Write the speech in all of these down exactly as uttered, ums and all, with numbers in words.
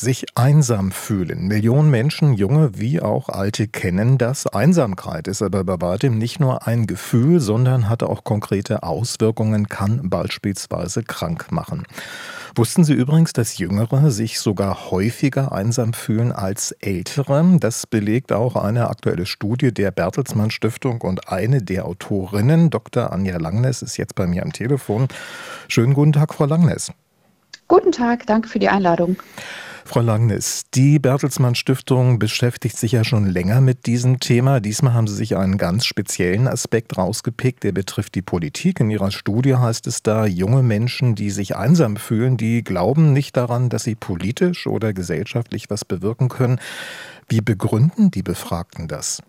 Sich einsam fühlen. Millionen Menschen, junge wie auch alte, kennen das. Einsamkeit ist aber bei weitem nicht nur ein Gefühl, sondern hat auch konkrete Auswirkungen, kann beispielsweise krank machen. Wussten Sie übrigens, dass Jüngere sich sogar häufiger einsam fühlen als Ältere? Das belegt auch eine aktuelle Studie der Bertelsmann Stiftung, und eine der Autorinnen, Doktor Anja Langness, ist jetzt bei mir am Telefon. Schönen guten Tag, Frau Langness. Guten Tag, danke für die Einladung. Frau Langness, die Bertelsmann Stiftung beschäftigt sich ja schon länger mit diesem Thema. Diesmal haben Sie sich einen ganz speziellen Aspekt rausgepickt, der betrifft die Politik. In Ihrer Studie heißt es da, junge Menschen, die sich einsam fühlen, die glauben nicht daran, dass sie politisch oder gesellschaftlich was bewirken können. Wie begründen die Befragten das?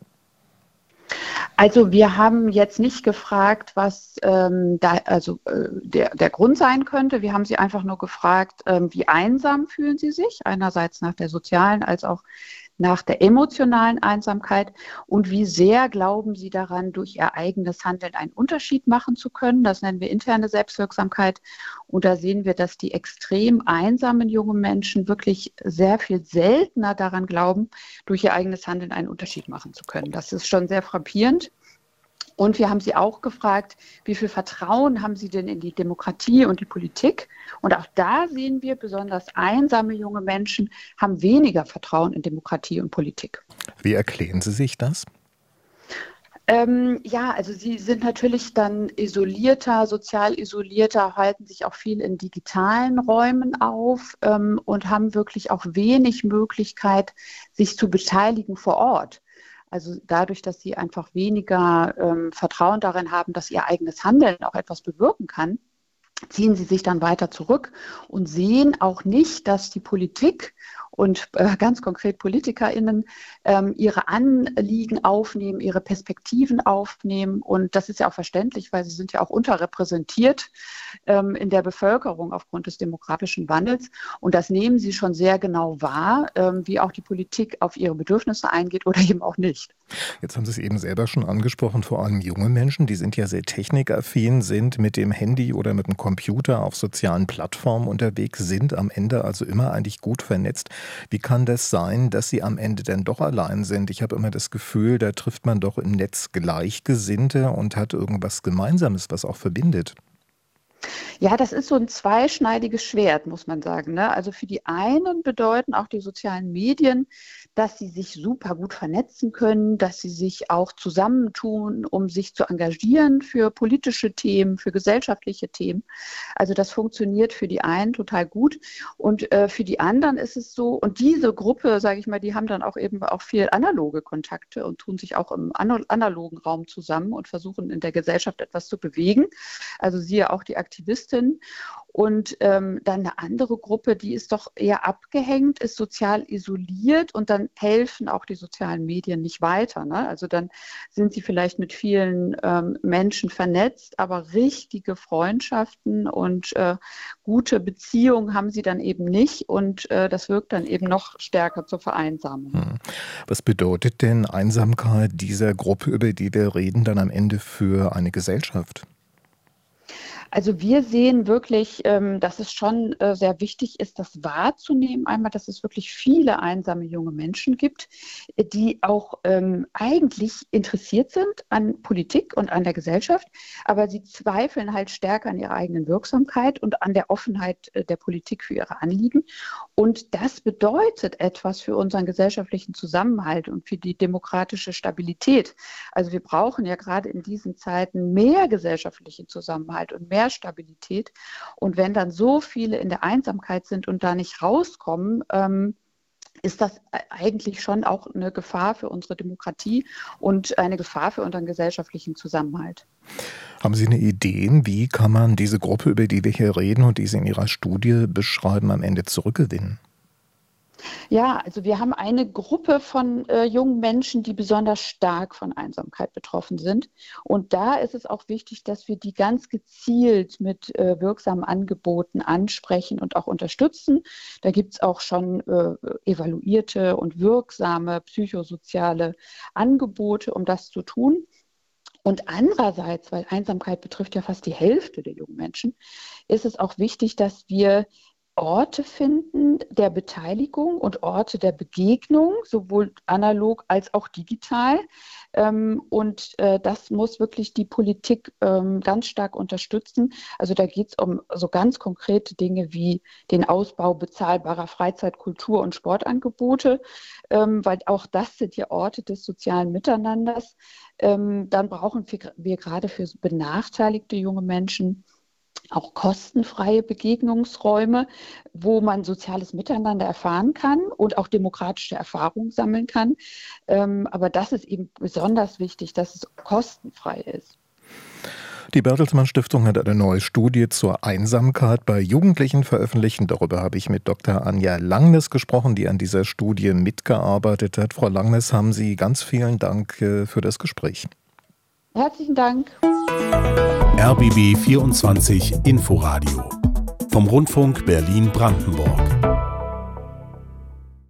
Also wir haben jetzt nicht gefragt, was ähm, da, also, äh, der, der Grund sein könnte. Wir haben sie einfach nur gefragt, ähm, wie einsam fühlen sie sich, einerseits nach der sozialen als auch nach der emotionalen Einsamkeit, und wie sehr glauben sie daran, durch ihr eigenes Handeln einen Unterschied machen zu können. Das nennen wir interne Selbstwirksamkeit. Und da sehen wir, dass die extrem einsamen jungen Menschen wirklich sehr viel seltener daran glauben, durch ihr eigenes Handeln einen Unterschied machen zu können. Das ist schon sehr frappierend. Und wir haben sie auch gefragt, wie viel Vertrauen haben sie denn in die Demokratie und die Politik? Und auch da sehen wir, besonders einsame junge Menschen haben weniger Vertrauen in Demokratie und Politik. Wie erklären Sie sich das? Ähm, ja, also sie sind natürlich dann isolierter, sozial isolierter, halten sich auch viel in digitalen Räumen auf ähm, und haben wirklich auch wenig Möglichkeit, sich zu beteiligen vor Ort. Also dadurch, dass sie einfach weniger ähm, Vertrauen darin haben, dass ihr eigenes Handeln auch etwas bewirken kann, ziehen sie sich dann weiter zurück und sehen auch nicht, dass die Politik und äh, ganz konkret PolitikerInnen ähm, ihre Anliegen aufnehmen, ihre Perspektiven aufnehmen. Und das ist ja auch verständlich, weil sie sind ja auch unterrepräsentiert ähm, in der Bevölkerung aufgrund des demografischen Wandels. Und das nehmen sie schon sehr genau wahr, ähm, wie auch die Politik auf ihre Bedürfnisse eingeht oder eben auch nicht. Jetzt haben Sie es eben selber schon angesprochen, vor allem junge Menschen, die sind ja sehr technikaffin, sind mit dem Handy oder mit dem Computer auf sozialen Plattformen unterwegs, sind am Ende also immer eigentlich gut vernetzt. Wie kann das sein, dass sie am Ende dann doch allein sind? Ich habe immer das Gefühl, da trifft man doch im Netz Gleichgesinnte und hat irgendwas Gemeinsames, was auch verbindet. Ja, das ist so ein zweischneidiges Schwert, muss man sagen, ne? Also für die einen bedeuten auch die sozialen Medien, dass sie sich super gut vernetzen können, dass sie sich auch zusammentun, um sich zu engagieren für politische Themen, für gesellschaftliche Themen. Also das funktioniert für die einen total gut. Und äh, für die anderen ist es so, und diese Gruppe, sage ich mal, die haben dann auch eben auch viel analoge Kontakte und tun sich auch im ano- analogen Raum zusammen und versuchen in der Gesellschaft etwas zu bewegen. Also siehe auch die Aktivistin. Und ähm, dann eine andere Gruppe, die ist doch eher abgehängt, ist sozial isoliert, und dann helfen auch die sozialen Medien nicht weiter, ne? Also dann sind sie vielleicht mit vielen ähm, Menschen vernetzt, aber richtige Freundschaften und äh, gute Beziehungen haben sie dann eben nicht, und äh, das wirkt dann eben noch stärker zur Vereinsamung. Hm. Was bedeutet denn Einsamkeit dieser Gruppe, über die wir reden, dann am Ende für eine Gesellschaft? Also wir sehen wirklich, ähm, dass es schon äh, sehr wichtig ist, das wahrzunehmen. Einmal, dass es wirklich viele einsame junge Menschen gibt, äh, die auch ähm, eigentlich interessiert sind an Politik und an der Gesellschaft, aber sie zweifeln halt stärker an ihrer eigenen Wirksamkeit und an der Offenheit äh, der Politik für ihre Anliegen. Und das bedeutet etwas für unseren gesellschaftlichen Zusammenhalt und für die demokratische Stabilität. Also wir brauchen ja gerade in diesen Zeiten mehr gesellschaftlichen Zusammenhalt und mehr Stabilität. Und wenn dann so viele in der Einsamkeit sind und da nicht rauskommen, ähm, ist das eigentlich schon auch eine Gefahr für unsere Demokratie und eine Gefahr für unseren gesellschaftlichen Zusammenhalt. Haben Sie eine Idee, wie kann man diese Gruppe, über die wir hier reden und die Sie in Ihrer Studie beschreiben, am Ende zurückgewinnen? Ja, also wir haben eine Gruppe von äh, jungen Menschen, die besonders stark von Einsamkeit betroffen sind. Und da ist es auch wichtig, dass wir die ganz gezielt mit äh, wirksamen Angeboten ansprechen und auch unterstützen. Da gibt es auch schon äh, evaluierte und wirksame psychosoziale Angebote, um das zu tun. Und andererseits, weil Einsamkeit betrifft ja fast die Hälfte der jungen Menschen, ist es auch wichtig, dass wir Orte finden der Beteiligung und Orte der Begegnung, sowohl analog als auch digital. Ähm, und äh, das muss wirklich die Politik ähm, ganz stark unterstützen. Also da geht es um so ganz konkrete Dinge wie den Ausbau bezahlbarer Freizeit-, Kultur- und Sportangebote, ähm, weil auch das sind ja Orte des sozialen Miteinanders. Ähm, dann brauchen wir, wir gerade für benachteiligte junge Menschen auch kostenfreie Begegnungsräume, wo man soziales Miteinander erfahren kann und auch demokratische Erfahrungen sammeln kann. Ähm, aber das ist eben besonders wichtig, dass es kostenfrei ist. Die Bertelsmann Stiftung hat eine neue Studie zur Einsamkeit bei Jugendlichen veröffentlicht. Darüber habe ich mit Doktor Anja Langnes gesprochen, die an dieser Studie mitgearbeitet hat. Frau Langnes, haben Sie ganz vielen Dank für das Gespräch. Herzlichen Dank. R B B vierundzwanzig Inforadio vom Rundfunk Berlin-Brandenburg.